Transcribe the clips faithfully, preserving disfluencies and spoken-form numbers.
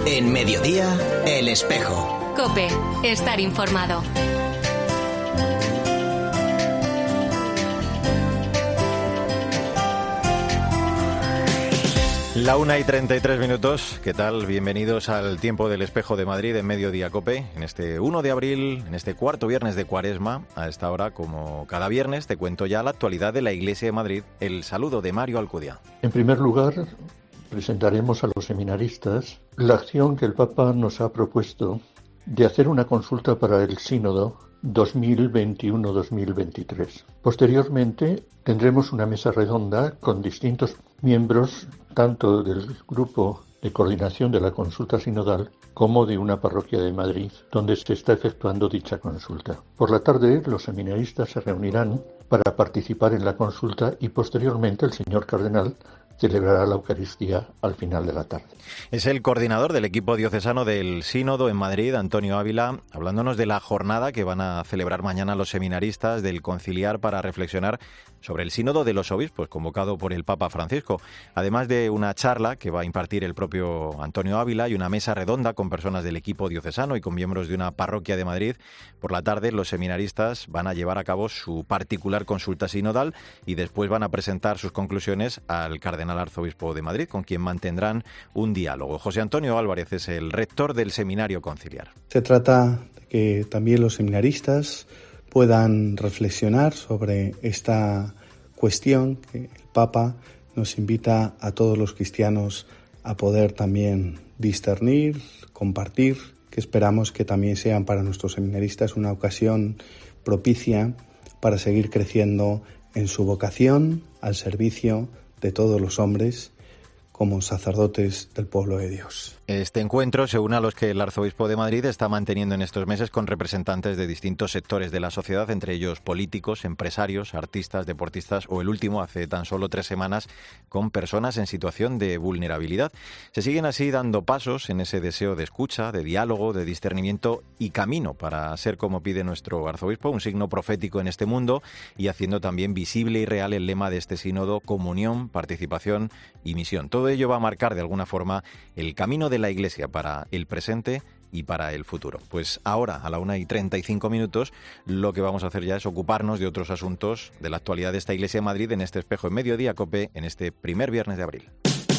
En Mediodía, El Espejo. COPE, estar informado. La una y treinta y tres minutos, ¿qué tal? Bienvenidos al Tiempo del Espejo de Madrid en Mediodía COPE. En este uno de abril, en este cuarto viernes de Cuaresma, a esta hora, como cada viernes, te cuento ya la actualidad de la Iglesia de Madrid. El saludo de Mario Alcudia. En primer lugar, presentaremos a los seminaristas la acción que el Papa nos ha propuesto de hacer una consulta para el Sínodo dos mil veintiuno dos mil veintitrés. Posteriormente tendremos una mesa redonda con distintos miembros tanto del grupo de coordinación de la consulta sinodal como de una parroquia de Madrid donde se está efectuando dicha consulta. Por la tarde los seminaristas se reunirán para participar en la consulta y posteriormente el señor cardenal celebrará la Eucaristía al final de la tarde. Es el coordinador del equipo diocesano del Sínodo en Madrid, Antonio Ávila, hablándonos de la jornada que van a celebrar mañana los seminaristas del Conciliar para reflexionar sobre el Sínodo de los Obispos, convocado por el Papa Francisco. Además de una charla que va a impartir el propio Antonio Ávila y una mesa redonda con personas del equipo diocesano y con miembros de una parroquia de Madrid, por la tarde los seminaristas van a llevar a cabo su particular consulta sinodal y después van a presentar sus conclusiones al cardenal arzobispo de Madrid, con quien mantendrán un diálogo. José Antonio Álvarez es el rector del Seminario Conciliar. Se trata de que también los seminaristas puedan reflexionar sobre esta cuestión que el Papa nos invita a todos los cristianos a poder también discernir, compartir, que esperamos que también sean para nuestros seminaristas una ocasión propicia para seguir creciendo en su vocación al servicio de todos los hombres como sacerdotes del pueblo de Dios. Este encuentro se une a los que el arzobispo de Madrid está manteniendo en estos meses con representantes de distintos sectores de la sociedad, entre ellos políticos, empresarios, artistas, deportistas o el último, hace tan solo tres semanas, con personas en situación de vulnerabilidad. Se siguen así dando pasos en ese deseo de escucha, de diálogo, de discernimiento y camino para ser, como pide nuestro arzobispo, un signo profético en este mundo y haciendo también visible y real el lema de este sínodo: comunión, participación y misión. Todo ello va a marcar de alguna forma el camino de la Iglesia para el presente y para el futuro. Pues ahora, a la una y treinta y cinco minutos, lo que vamos a hacer ya es ocuparnos de otros asuntos de la actualidad de esta Iglesia de Madrid en este Espejo en Mediodía COPE en este primer viernes de abril.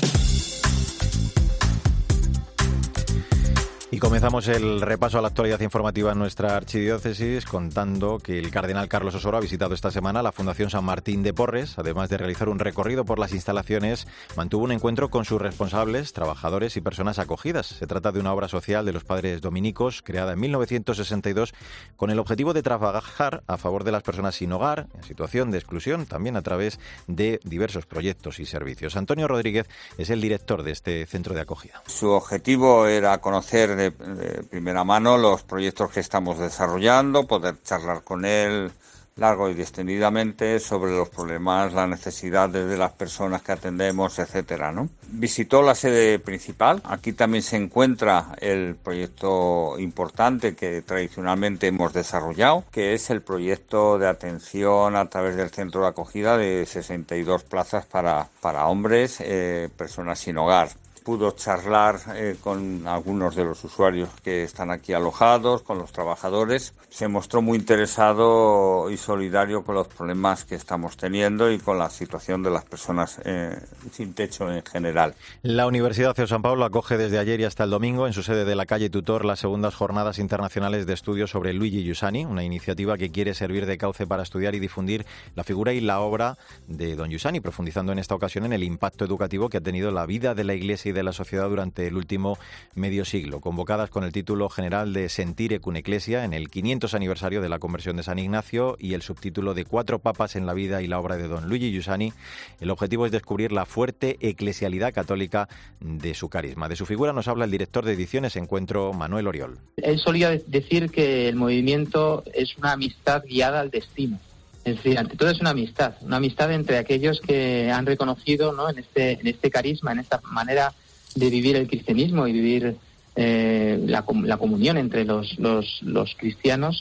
Y comenzamos el repaso a la actualidad informativa en nuestra archidiócesis contando que el cardenal Carlos Osoro ha visitado esta semana la Fundación San Martín de Porres. Además de realizar un recorrido por las instalaciones, mantuvo un encuentro con sus responsables, trabajadores y personas acogidas. Se trata de una obra social de los padres dominicos creada en mil novecientos sesenta y dos con el objetivo de trabajar a favor de las personas sin hogar, en situación de exclusión, también a través de diversos proyectos y servicios. Antonio Rodríguez es el director de este centro de acogida. Su objetivo era conocer de, de primera mano los proyectos que estamos desarrollando, poder charlar con él largo y distendidamente sobre los problemas, las necesidades de las personas que atendemos, etcétera, ¿no? Visitó la sede principal. Aquí también se encuentra el proyecto importante que tradicionalmente hemos desarrollado, que es el proyecto de atención a través del centro de acogida de sesenta y dos plazas para, para hombres, eh, personas sin hogar. Pudo charlar eh, con algunos de los usuarios que están aquí alojados, con los trabajadores. Se mostró muy interesado y solidario con los problemas que estamos teniendo y con la situación de las personas eh, sin techo en general. La Universidad C E U San Pablo acoge desde ayer y hasta el domingo en su sede de la calle Tutor las segundas jornadas internacionales de estudios sobre Luigi Giussani, una iniciativa que quiere servir de cauce para estudiar y difundir la figura y la obra de don Giussani, profundizando en esta ocasión en el impacto educativo que ha tenido la vida de la Iglesia de la sociedad durante el último medio siglo, convocadas con el título general de Sentire cum Ecclesia en el quinientos aniversario de la conversión de San Ignacio y el subtítulo de Cuatro papas en la vida y la obra de don Luigi Giussani. El objetivo es descubrir la fuerte eclesialidad católica de su carisma. De su figura nos habla el director de ediciones Encuentro, Manuel Oriol. Él solía decir que el movimiento es una amistad guiada al destino. Es decir, ante todo es una amistad, una amistad entre aquellos que han reconocido, ¿no?, en este en este carisma, en esta manera de vivir el cristianismo y vivir eh, la, la comunión entre los, los, los cristianos,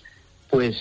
pues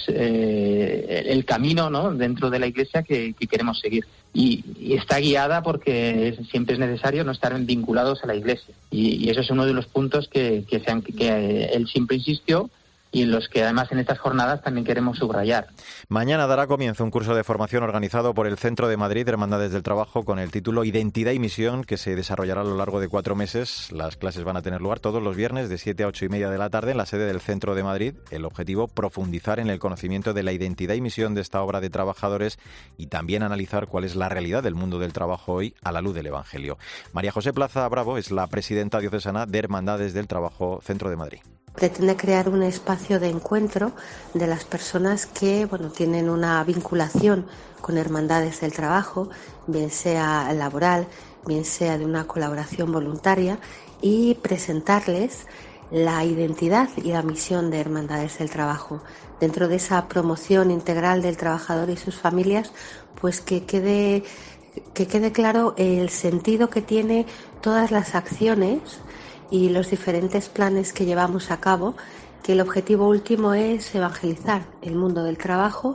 eh, el camino, ¿no?, dentro de la Iglesia que, que queremos seguir. Y, y está guiada porque es, siempre es necesario no estar vinculados a la Iglesia. Y, y eso es uno de los puntos que, que, sean, que, que él siempre insistió, y en los que además en estas jornadas también queremos subrayar. Mañana dará comienzo un curso de formación organizado por el Centro de Madrid Hermandades del Trabajo con el título Identidad y Misión, que se desarrollará a lo largo de cuatro meses. Las clases van a tener lugar todos los viernes de siete a ocho y media de la tarde en la sede del Centro de Madrid. El objetivo, profundizar en el conocimiento de la identidad y misión de esta obra de trabajadores y también analizar cuál es la realidad del mundo del trabajo hoy a la luz del Evangelio. María José Plaza Bravo es la presidenta diocesana de Hermandades del Trabajo Centro de Madrid. Pretende crear un espacio de encuentro de las personas que, bueno, tienen una vinculación con hermandades del trabajo, bien sea laboral, bien sea de una colaboración voluntaria, y presentarles la identidad y la misión de hermandades del trabajo. Dentro de esa promoción integral del trabajador y sus familias, pues que quede, que quede claro el sentido que tiene todas las acciones y los diferentes planes que llevamos a cabo, que el objetivo último es evangelizar el mundo del trabajo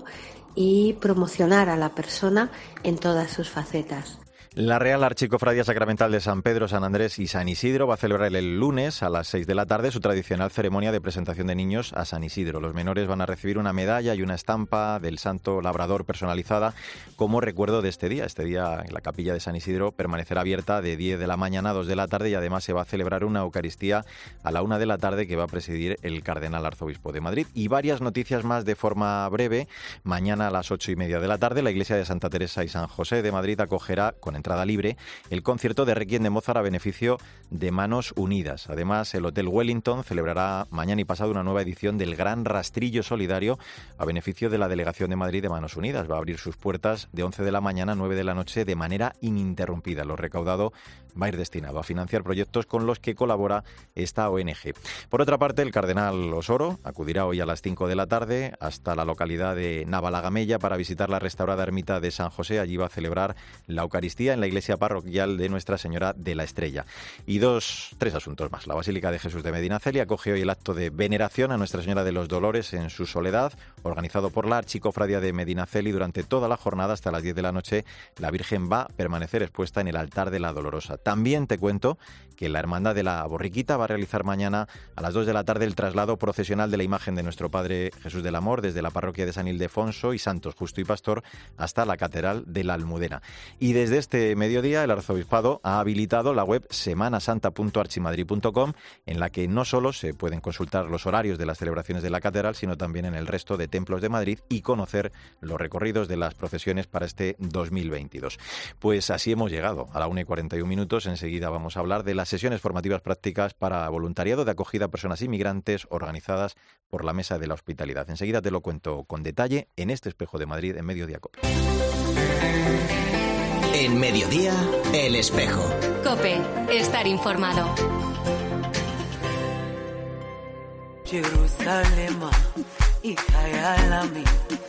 y promocionar a la persona en todas sus facetas. La Real Archicofradía Sacramental de San Pedro, San Andrés y San Isidro va a celebrar el lunes a las seis de la tarde su tradicional ceremonia de presentación de niños a San Isidro. Los menores van a recibir una medalla y una estampa del Santo Labrador personalizada como recuerdo de este día. Este día en la capilla de San Isidro permanecerá abierta de diez de la mañana a dos de la tarde y además se va a celebrar una Eucaristía a la una de la tarde que va a presidir el Cardenal Arzobispo de Madrid. Y varias noticias más de forma breve. Mañana a las ocho y media de la tarde la Iglesia de Santa Teresa y San José de Madrid acogerá con entrada libre el concierto de Requiem de Mozart a beneficio de Manos Unidas. Además, el Hotel Wellington celebrará mañana y pasado una nueva edición del Gran Rastrillo Solidario a beneficio de la Delegación de Madrid de Manos Unidas. Va a abrir sus puertas de once de la mañana a nueve de la noche de manera ininterrumpida. Lo recaudado va a ir destinado a financiar proyectos con los que colabora esta O N G. Por otra parte, el cardenal Osoro acudirá hoy a las cinco de la tarde hasta la localidad de Navalagamella para visitar la restaurada ermita de San José. Allí va a celebrar la Eucaristía en la iglesia parroquial de Nuestra Señora de la Estrella. Y dos, tres asuntos más. La Basílica de Jesús de Medinaceli acoge hoy el acto de veneración a Nuestra Señora de los Dolores en su soledad, organizado por la Archicofradía de Medinaceli. Durante toda la jornada hasta las diez de la noche, la Virgen va a permanecer expuesta en el altar de la Dolorosa. También te cuento que la Hermandad de la Borriquita va a realizar mañana a las dos de la tarde el traslado procesional de la imagen de nuestro Padre Jesús del Amor desde la parroquia de San Ildefonso y Santos Justo y Pastor hasta la Catedral de la Almudena. Y desde este mediodía el Arzobispado ha habilitado la web semana santa punto archimadrid punto com, en la que no solo se pueden consultar los horarios de las celebraciones de la Catedral, sino también en el resto de templos de Madrid y conocer los recorridos de las procesiones para este dos mil veintidós. Pues así hemos llegado a la una y cuarenta y un minutos. Enseguida vamos a hablar de las sesiones formativas prácticas para voluntariado de acogida a personas inmigrantes organizadas por la Mesa de la Hospitalidad. Enseguida te lo cuento con detalle en este Espejo de Madrid en Mediodía COPE. En Mediodía, El Espejo. COPE, estar informado. Jerusalem, ikayalami,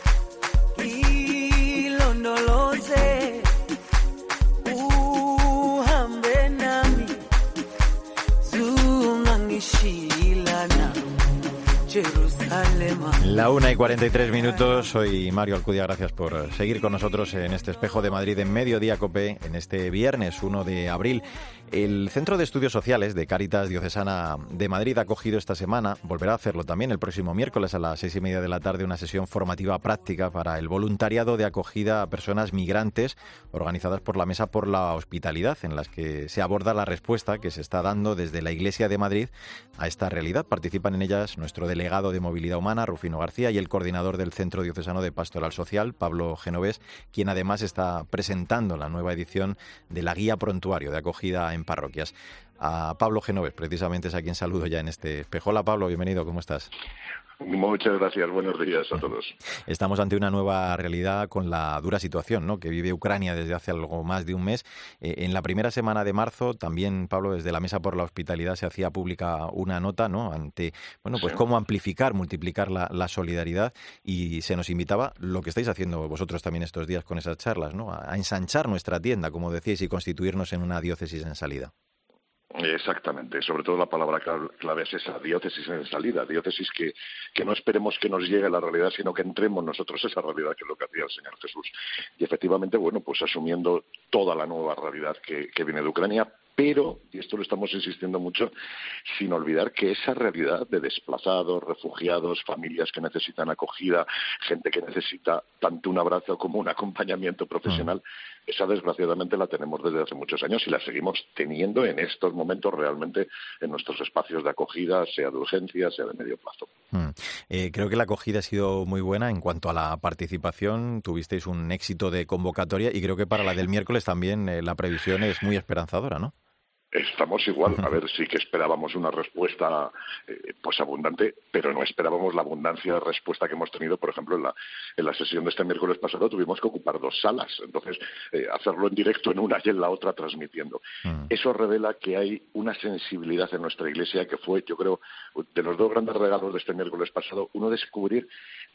ilondoloze, uhambe nami, zungangishilana. La una y cuarenta y tres minutos, soy Mario Alcudia, gracias por seguir con nosotros en este Espejo de Madrid en Mediodía COPE, en este viernes uno de abril. El Centro de Estudios Sociales de Cáritas Diocesana de Madrid ha acogido esta semana, volverá a hacerlo también el próximo miércoles a las seis y media de la tarde, una sesión formativa práctica para el voluntariado de acogida a personas migrantes organizadas por la Mesa por la Hospitalidad, en las que se aborda la respuesta que se está dando desde la Iglesia de Madrid a esta realidad. Participan en ellas nuestro delegado de Movilidad Humana, Rufino García, y el coordinador del Centro Diocesano de Pastoral Social, Pablo Genovés, quien además está presentando la nueva edición de la Guía Prontuario de Acogida en Parroquias. A Pablo Genovés, precisamente, es a quien saludo ya en este espejo. Hola Pablo, bienvenido, ¿cómo estás? Muchas gracias, buenos días a todos. Estamos ante una nueva realidad con la dura situación, ¿no?, que vive Ucrania desde hace algo más de un mes. Eh, en la primera semana de marzo, también, Pablo, desde la Mesa por la Hospitalidad se hacía pública una nota, ¿no?, ante, bueno, pues sí, cómo amplificar, multiplicar la, la solidaridad, y se nos invitaba, lo que estáis haciendo vosotros también estos días con esas charlas, ¿no?, a, a ensanchar nuestra tienda, como decíais, y constituirnos en una diócesis en salida. Exactamente, sobre todo la palabra clave es esa, diócesis en salida, diócesis que, que no esperemos que nos llegue la realidad, sino que entremos nosotros esa realidad, que es lo que hacía el Señor Jesús. Y efectivamente, bueno, pues asumiendo toda la nueva realidad que, que viene de Ucrania, pero, y esto lo estamos insistiendo mucho, sin olvidar que esa realidad de desplazados, refugiados, familias que necesitan acogida, gente que necesita tanto un abrazo como un acompañamiento profesional, mm. esa desgraciadamente la tenemos desde hace muchos años y la seguimos teniendo en estos momentos realmente en nuestros espacios de acogida, sea de urgencia, sea de medio plazo. Mm. Eh, creo que la acogida ha sido muy buena en cuanto a la participación. Tuvisteis un éxito de convocatoria y creo que para la del miércoles también eh, la previsión es muy esperanzadora, ¿no? Estamos igual, a ver, sí que esperábamos una respuesta eh, pues abundante, pero no esperábamos la abundancia de respuesta que hemos tenido, por ejemplo, en la, en la sesión de este miércoles pasado tuvimos que ocupar dos salas, entonces eh, hacerlo en directo en una y en la otra transmitiendo. Mm. Eso revela que hay una sensibilidad en nuestra Iglesia que fue, yo creo, de los dos grandes regalos de este miércoles pasado, uno descubrir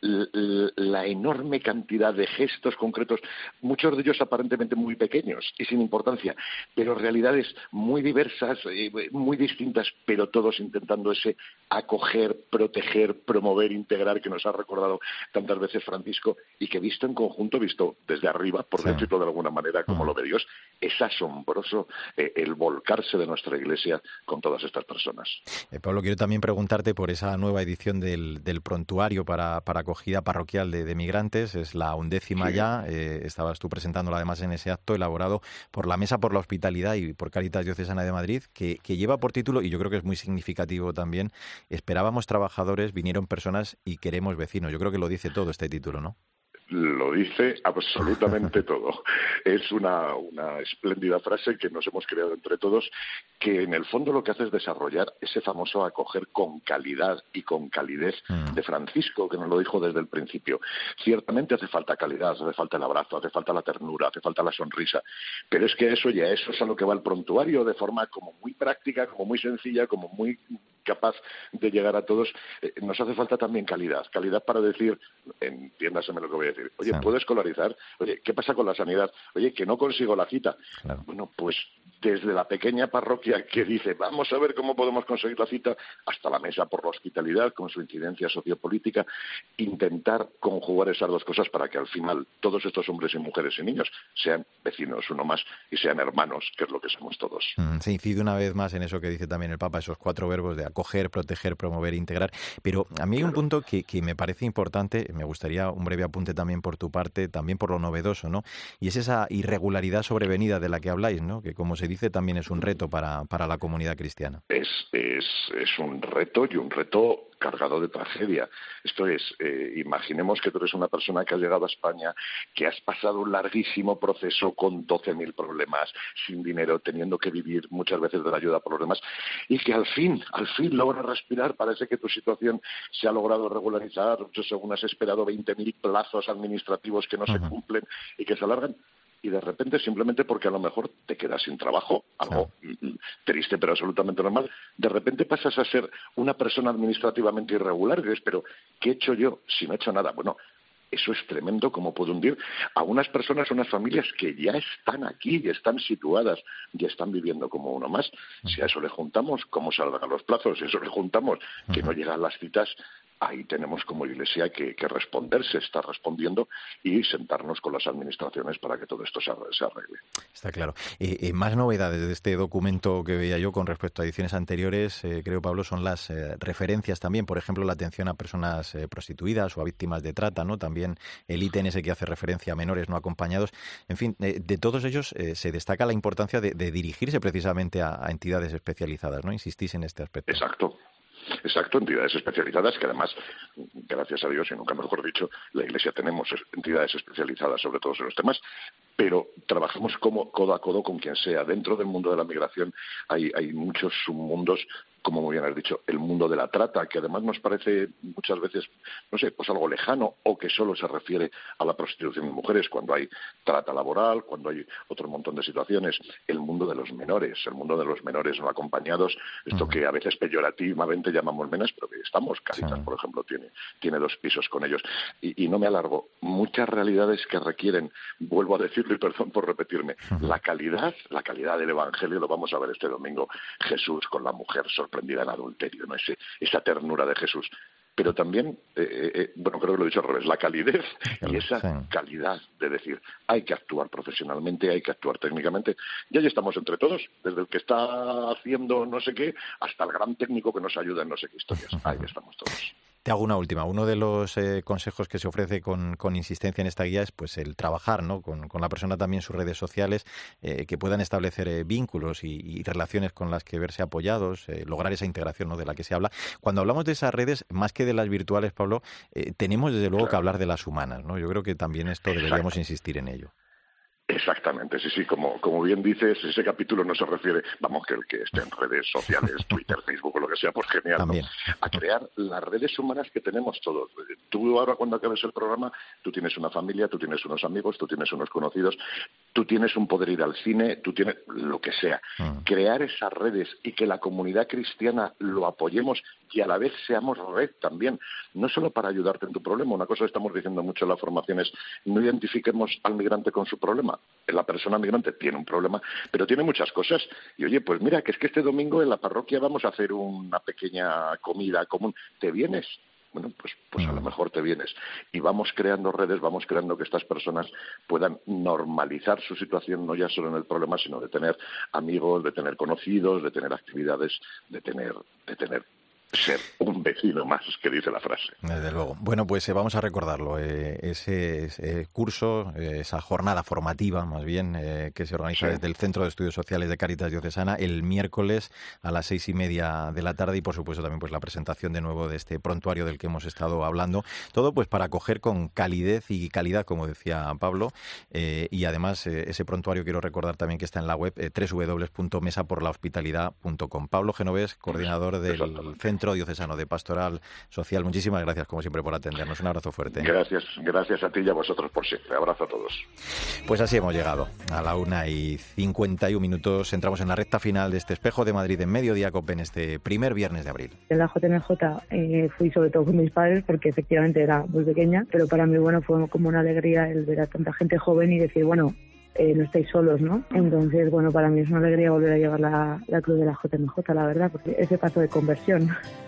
la enorme cantidad de gestos concretos, muchos de ellos aparentemente muy pequeños y sin importancia, pero realidades muy diversas, muy distintas, pero todos intentando ese acoger, proteger, promover, integrar, que nos ha recordado tantas veces Francisco, y que visto en conjunto, visto desde arriba, por sí. decirlo de alguna manera, como uh-huh. lo ve Dios, es asombroso eh, el volcarse de nuestra Iglesia con todas estas personas. Eh, Pablo, quiero también preguntarte por esa nueva edición del, del prontuario para, para acogida parroquial de, de migrantes, es la undécima sí. ya, eh, estabas tú presentándola además en ese acto elaborado por la Mesa por la Hospitalidad y por Cáritas Diocesana de Madrid, que, que lleva por título, y yo creo que es muy significativo también, esperábamos trabajadores, vinieron personas y queremos vecinos. Yo creo que lo dice todo este título, ¿no? Lo dice absolutamente todo. Es una, una espléndida frase que nos hemos creado entre todos, que en el fondo lo que hace es desarrollar ese famoso acoger con calidad y con calidez mm. de Francisco, que nos lo dijo desde el principio. Ciertamente hace falta calidad, hace falta el abrazo, hace falta la ternura, hace falta la sonrisa, pero es que eso ya, eso es a lo que va el prontuario, de forma como muy práctica, como muy sencilla, como muy capaz de llegar a todos. Eh, nos hace falta también calidad, calidad para decir, entiéndaseme lo que voy a decir, oye, sí. ¿puedo escolarizar? Oye, ¿qué pasa con la sanidad? Oye, que no consigo la cita. Claro. Bueno, pues desde la pequeña parroquia que dice, vamos a ver cómo podemos conseguir la cita, hasta la Mesa por la Hospitalidad, con su incidencia sociopolítica, intentar conjugar esas dos cosas para que al final todos estos hombres y mujeres y niños sean vecinos uno más y sean hermanos, que es lo que somos todos. Mm, se incide una vez más en eso que dice también el Papa, esos cuatro verbos de acoger, proteger, promover, integrar. Pero a mí hay un punto que, que me parece importante, me gustaría un breve apunte también por tu parte, también por lo novedoso, ¿no? Y es esa irregularidad sobrevenida de la que habláis, ¿no? Que como se dice también es un reto para, para la comunidad cristiana. Es, es, es un reto y un reto cargado de tragedia. Esto es, eh, imaginemos que tú eres una persona que ha llegado a España, que has pasado un larguísimo proceso con doce mil problemas, sin dinero, teniendo que vivir muchas veces de la ayuda por los demás, y que al fin, al fin logras respirar. Parece que tu situación se ha logrado regularizar, según has esperado veinte mil plazos administrativos que no uh-huh. se cumplen y que se alargan. Y de repente, simplemente porque a lo mejor te quedas sin trabajo, algo sí. triste pero absolutamente normal, de repente pasas a ser una persona administrativamente irregular y dices, pero ¿qué he hecho yo si no he hecho nada? Bueno, eso es tremendo, como puede hundir a unas personas, unas familias que ya están aquí y están situadas, ya están viviendo como uno más. Si a eso le juntamos cómo se alargan los plazos, si a eso le juntamos que no llegan las citas, ahí tenemos como Iglesia que, que responder, se está respondiendo, y sentarnos con las administraciones para que todo esto se, se arregle. Está claro. Eh, eh, más novedades de este documento que veía yo con respecto a ediciones anteriores, eh, creo, Pablo, son las eh, referencias también, por ejemplo, la atención a personas eh, prostituidas o a víctimas de trata, ¿no? También el ítem ese que hace referencia a menores no acompañados. En fin, eh, de todos ellos eh, se destaca la importancia de, de dirigirse precisamente a, a entidades especializadas, ¿no? Insistís en este aspecto. Exacto. Exacto, entidades especializadas que además, gracias a Dios y nunca mejor dicho, la Iglesia tenemos entidades especializadas sobre todos esos temas, pero trabajamos como codo a codo con quien sea. Dentro del mundo de la migración hay, hay muchos submundos como muy bien has dicho, el mundo de la trata, que además nos parece muchas veces, no sé, pues algo lejano, o que solo se refiere a la prostitución de mujeres, cuando hay trata laboral, cuando hay otro montón de situaciones. El mundo de los menores, el mundo de los menores no acompañados, esto uh-huh. que a veces peyorativamente llamamos menas, pero que estamos, Cáritas, sí. por ejemplo, tiene, tiene dos pisos con ellos. Y, y no me alargo, muchas realidades que requieren, vuelvo a decirlo y perdón por repetirme, uh-huh. la calidad, la calidad del Evangelio, lo vamos a ver este domingo, Jesús con la mujer sorprendida en adulterio, ¿no? Ese, esa ternura de Jesús. Pero también, eh, eh, bueno, creo que lo he dicho al revés, la calidez y esa sí. calidad de decir, hay que actuar profesionalmente, hay que actuar técnicamente. Y ahí estamos entre todos, desde el que está haciendo no sé qué hasta el gran técnico que nos ayuda en no sé qué historias. Ahí estamos todos. Te hago una última. Uno de los eh, consejos que se ofrece con, con insistencia en esta guía es pues el trabajar, ¿no? con, con la persona también en sus redes sociales, eh, que puedan establecer eh, vínculos y, y relaciones con las que verse apoyados, eh, lograr esa integración, ¿no? de la que se habla. Cuando hablamos de esas redes, más que de las virtuales, Pablo, eh, tenemos desde luego claro. que hablar de las humanas, ¿no? Yo creo que también esto deberíamos Exacto. insistir en ello. Exactamente, sí, sí, como, como bien dices, ese capítulo no se refiere, vamos, que el que esté en redes sociales, Twitter, Facebook o lo que sea, pues genial, ¿no? A crear las redes humanas que tenemos todos. Tú ahora cuando acabes el programa, tú tienes una familia, tú tienes unos amigos, tú tienes unos conocidos, tú tienes un poder ir al cine, tú tienes lo que sea. Mm. Crear esas redes y que la comunidad cristiana lo apoyemos y a la vez seamos red también, no solo para ayudarte en tu problema. Una cosa que estamos diciendo mucho en la formación es no identifiquemos al migrante con su problema. La persona migrante tiene un problema, pero tiene muchas cosas. Y oye, pues mira, que es que este domingo en la parroquia vamos a hacer una pequeña comida común. ¿Te vienes? Bueno, pues, pues a lo mejor te vienes. Y vamos creando redes, vamos creando que estas personas puedan normalizar su situación, no ya solo en el problema, sino de tener amigos, de tener conocidos, de tener actividades, de tener, de tener ser un vecino más, que dice la frase. Desde luego. Bueno, pues eh, vamos a recordarlo. Eh, ese, ese curso, eh, esa jornada formativa, más bien, eh, que se organiza sí. desde el Centro de Estudios Sociales de Cáritas Diocesana el miércoles a las seis y media de la tarde y, por supuesto, también pues la presentación de nuevo de este prontuario del que hemos estado hablando. Todo pues para acoger con calidez y calidad, como decía Pablo, eh, y además eh, ese prontuario quiero recordar también que está en la web eh, doble u doble u doble u punto mesa por la hospitalidad punto com. Pablo Genovés, coordinador del Centro Diocesano de Pastoral Social. Muchísimas gracias, como siempre, por atendernos. Un abrazo fuerte. Gracias, gracias a ti y a vosotros por siempre. Abrazo a todos. Pues así hemos llegado a la una y cincuenta y un minutos. Entramos en la recta final de este Espejo de Madrid en Mediodía Cope en este primer viernes de abril. En la J M J eh, fui sobre todo con mis padres porque efectivamente era muy pequeña, pero para mí bueno fue como una alegría el ver a tanta gente joven y decir, bueno, Eh, no estáis solos, ¿no? Entonces, bueno, para mí es una alegría volver a llevar la, la cruz de la J M J, la verdad, porque ese paso de conversión.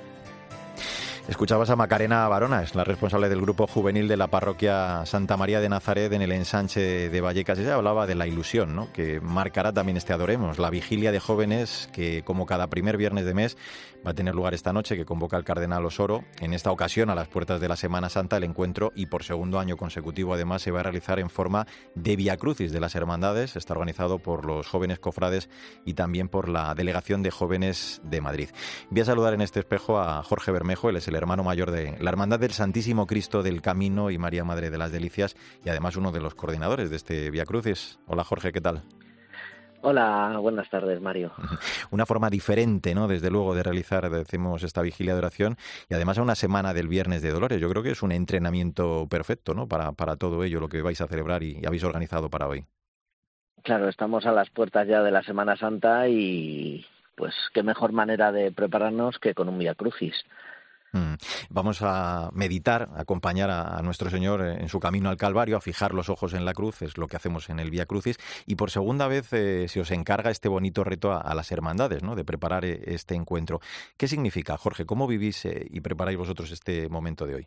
Escuchabas a Macarena Barona, es la responsable del grupo juvenil de la parroquia Santa María de Nazaret en el ensanche de Vallecas. Ella hablaba de la ilusión, ¿no?, que marcará también este Adoremos, la vigilia de jóvenes que, como cada primer viernes de mes, va a tener lugar esta noche, que convoca el cardenal Osoro. En esta ocasión, a las puertas de la Semana Santa, el encuentro, y por segundo año consecutivo además, se va a realizar en forma de Vía Crucis de las Hermandades. Está organizado por los jóvenes cofrades y también por la Delegación de Jóvenes de Madrid. Voy a saludar en este espejo a Jorge Bermejo, él es el hermano mayor de la Hermandad del Santísimo Cristo del Camino y María Madre de las Delicias, y además uno de los coordinadores de este Vía Crucis. Hola Jorge, ¿qué tal? Hola, buenas tardes, Mario. Una forma diferente, ¿no?, desde luego, de realizar, decimos, esta vigilia de oración, y además a una semana del Viernes de Dolores. Yo creo que es un entrenamiento perfecto, ¿no?, para, para todo ello, lo que vais a celebrar y, y habéis organizado para hoy. Claro, estamos a las puertas ya de la Semana Santa y pues qué mejor manera de prepararnos que con un Vía Crucis. Vamos a meditar, a acompañar a, a nuestro Señor en su camino al Calvario, a fijar los ojos en la cruz, es lo que hacemos en el Vía Crucis, y por segunda vez eh, se os encarga este bonito reto a, a las hermandades, ¿no?, de preparar eh, este encuentro. ¿Qué significa, Jorge? ¿Cómo vivís eh, y preparáis vosotros este momento de hoy?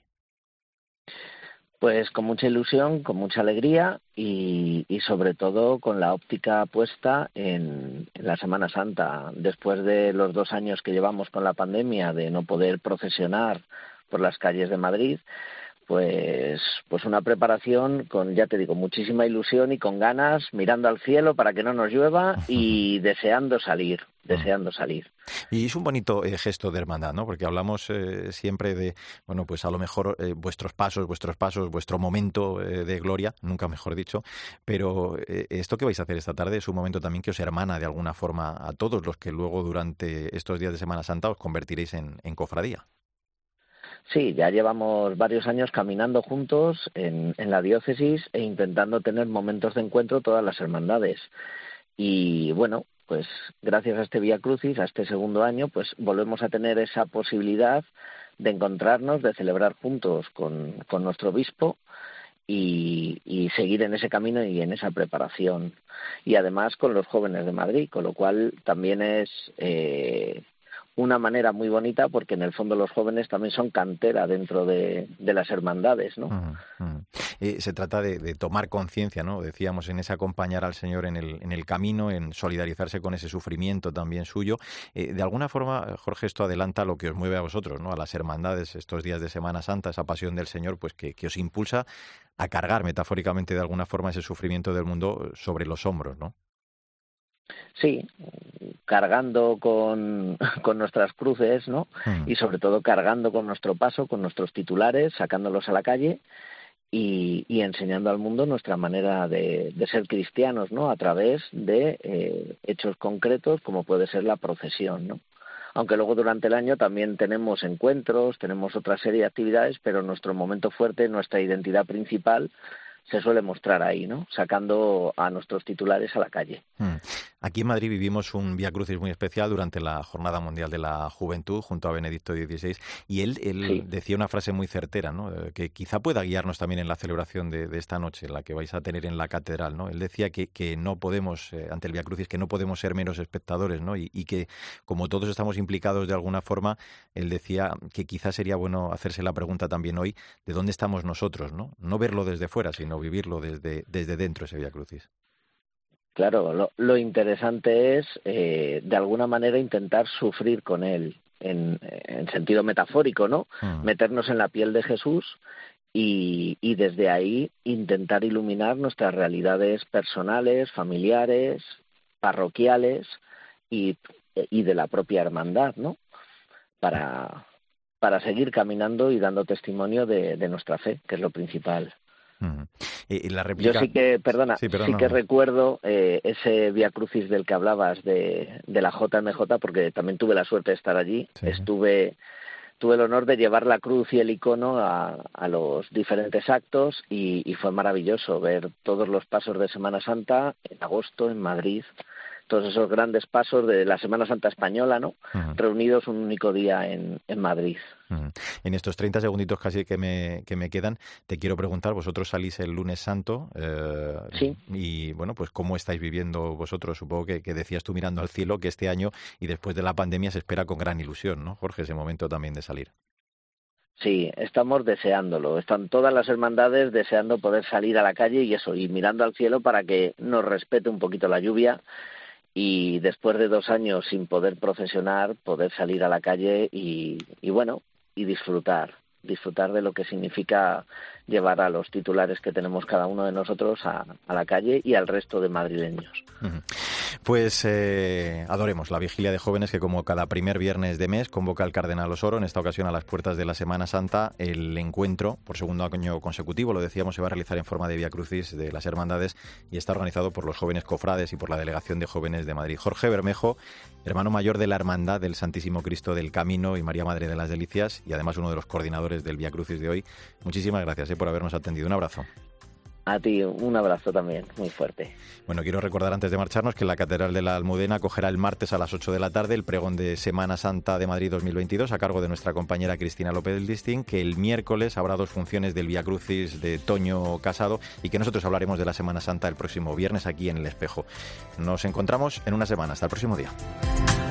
Pues con mucha ilusión, con mucha alegría y, y sobre todo con la óptica puesta en, en la Semana Santa. Después de los dos años que llevamos con la pandemia de no poder procesionar por las calles de Madrid, pues pues una preparación con, ya te digo, muchísima ilusión y con ganas, mirando al cielo para que no nos llueva y deseando salir, deseando salir. Y es un bonito eh, gesto de hermandad, ¿no? Porque hablamos eh, siempre de, bueno, pues a lo mejor eh, vuestros pasos, vuestros pasos, vuestro momento eh, de gloria, nunca mejor dicho, pero eh, esto que vais a hacer esta tarde es un momento también que os hermana de alguna forma a todos los que luego durante estos días de Semana Santa os convertiréis en, en cofradía. Sí, ya llevamos varios años caminando juntos en, en la diócesis e intentando tener momentos de encuentro todas las hermandades. Y bueno, pues gracias a este Vía Crucis, a este segundo año, pues volvemos a tener esa posibilidad de encontrarnos, de celebrar juntos con, con nuestro obispo y, y seguir en ese camino y en esa preparación. Y además con los jóvenes de Madrid, con lo cual también es Eh, una manera muy bonita porque en el fondo los jóvenes también son cantera dentro de, de las hermandades, ¿no? Uh, uh. Eh, se trata de, de tomar conciencia, ¿no? Decíamos, en ese acompañar al Señor en el, en el camino, en solidarizarse con ese sufrimiento también suyo. Eh, de alguna forma, Jorge, esto adelanta lo que os mueve a vosotros, ¿no? A las hermandades, estos días de Semana Santa, esa pasión del Señor, pues que, que os impulsa a cargar metafóricamente de alguna forma ese sufrimiento del mundo sobre los hombros, ¿no? Sí, cargando con, con nuestras cruces, ¿no? Mm. Y sobre todo cargando con nuestro paso, con nuestros titulares, sacándolos a la calle y, y enseñando al mundo nuestra manera de, de ser cristianos, ¿no? A través de eh, hechos concretos como puede ser la procesión, ¿no? Aunque luego durante el año también tenemos encuentros, tenemos otra serie de actividades, pero nuestro momento fuerte, nuestra identidad principal se suele mostrar ahí, ¿no? Sacando a nuestros titulares a la calle. Mm. Aquí en Madrid vivimos un Vía Crucis muy especial durante la Jornada Mundial de la Juventud junto a Benedicto dieciséis y él, él sí. decía una frase muy certera, ¿no? Que quizá pueda guiarnos también en la celebración de, de esta noche, la que vais a tener en la catedral, ¿no? Él decía que, que no podemos, eh, ante el Vía Crucis, que no podemos ser meros espectadores, ¿no? Y, y que como todos estamos implicados de alguna forma, él decía que quizá sería bueno hacerse la pregunta también hoy de dónde estamos nosotros, ¿no? No verlo desde fuera, sino vivirlo desde, desde dentro ese Vía Crucis. Claro, lo, lo interesante es, eh, de alguna manera, intentar sufrir con él, en, en sentido metafórico, ¿no? Uh-huh. Meternos en la piel de Jesús y, y desde ahí intentar iluminar nuestras realidades personales, familiares, parroquiales y, y de la propia hermandad, ¿no? Para, para seguir caminando y dando testimonio de, de nuestra fe, que es lo principal. Uh-huh. Y la réplica... Yo sí que, perdona, sí, sí que recuerdo eh, ese Vía Crucis del que hablabas de, de la J M J, porque también tuve la suerte de estar allí. Sí. Estuve, tuve el honor de llevar la cruz y el icono a, a los diferentes actos y, y fue maravilloso ver todos los pasos de Semana Santa en agosto en Madrid. Todos esos grandes pasos de la Semana Santa española, ¿no? Uh-huh. Reunidos un único día en, en Madrid. Uh-huh. En estos treinta segunditos casi que me, que me quedan, te quiero preguntar, vosotros salís el lunes santo, eh, sí. Y bueno, pues ¿cómo estáis viviendo vosotros? Supongo que, que decías tú mirando al cielo que este año y después de la pandemia se espera con gran ilusión, ¿no, Jorge? Ese momento también de salir. Sí, estamos deseándolo. Están todas las hermandades deseando poder salir a la calle y eso, y mirando al cielo para que nos respete un poquito la lluvia. Y después de dos años sin poder procesionar, poder salir a la calle y, y bueno, y disfrutar, disfrutar de lo que significa llevar a los titulares que tenemos cada uno de nosotros a, a la calle y al resto de madrileños. Uh-huh. Pues eh, adoremos la vigilia de jóvenes que como cada primer viernes de mes convoca el Cardenal Osoro, en esta ocasión a las puertas de la Semana Santa. El encuentro, por segundo año consecutivo, lo decíamos, se va a realizar en forma de Vía Crucis de las hermandades y está organizado por los jóvenes cofrades y por la Delegación de Jóvenes de Madrid. Jorge Bermejo, hermano mayor de la Hermandad del Santísimo Cristo del Camino y María Madre de las Delicias y además uno de los coordinadores del Vía Crucis de hoy. Muchísimas gracias eh, por habernos atendido. Un abrazo. A ti, un abrazo también, muy fuerte. Bueno, quiero recordar antes de marcharnos que la Catedral de la Almudena acogerá el martes a las ocho de la tarde el pregón de Semana Santa de Madrid dos mil veintidós a cargo de nuestra compañera Cristina López del Distín, que el miércoles habrá dos funciones del Vía Crucis de Toño Casado y que nosotros hablaremos de la Semana Santa el próximo viernes aquí en El Espejo. Nos encontramos en una semana. Hasta el próximo día.